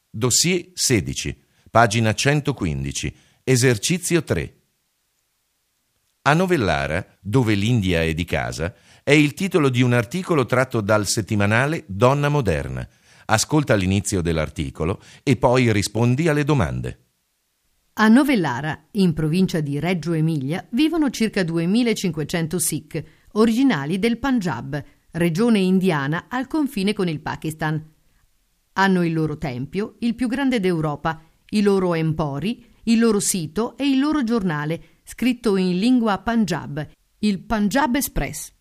Dossier 16, pagina 115, esercizio 3. A Novellara, dove l'India è di casa, è il titolo di un articolo tratto dal settimanale Donna Moderna. Ascolta l'inizio dell'articolo e poi rispondi alle domande. A Novellara, in provincia di Reggio Emilia, vivono circa 2500 Sikh, originali del Punjab, regione indiana al confine con il Pakistan. Hanno il loro tempio, il più grande d'Europa, i loro empori, il loro sito e il loro giornale, scritto in lingua Punjab, il Punjab Express.